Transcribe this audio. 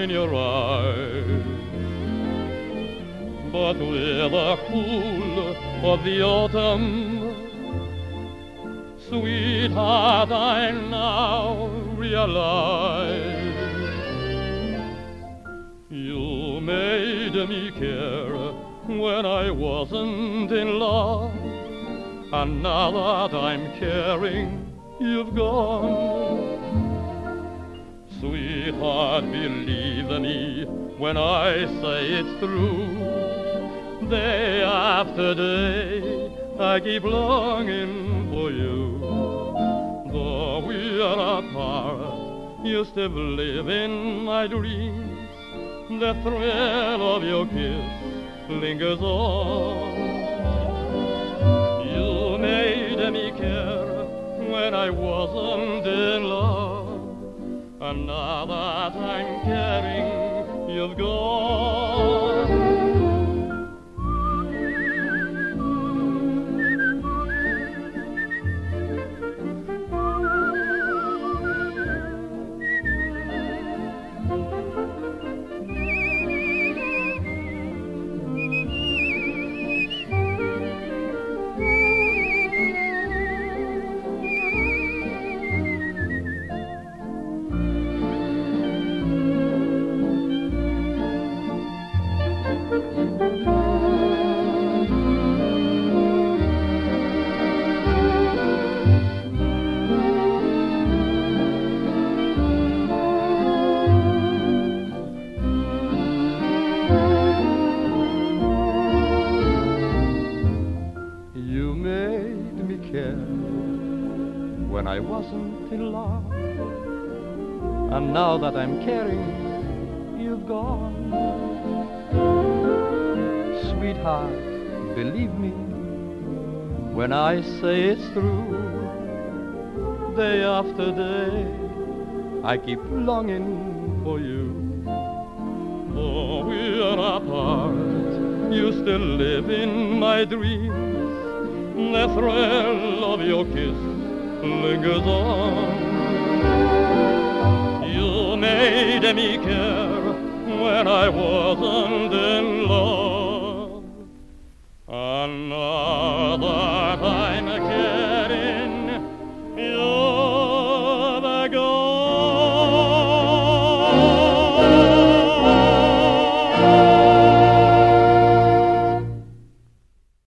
in your eyes. But with the cool of the autumn, sweetheart, I now realize you made me care when I wasn't in love, and now that I'm caring, you've gone. Sweetheart, believe me when I say it's true. Day after day, I keep longing for you. Though we are apart, you still live in my dreams. The thrill of your kiss lingers on. You made me care when I wasn't in love, and now that I'm caring, you've gone. You made me care when I wasn't in love, and now that I'm caring, you've gone. Sweetheart, believe me when I say it's true. Day after day, I keep longing for you. Though we are apart, you still live in my dreams. The thrill of your kiss lingers on. You made me care when I wasn't in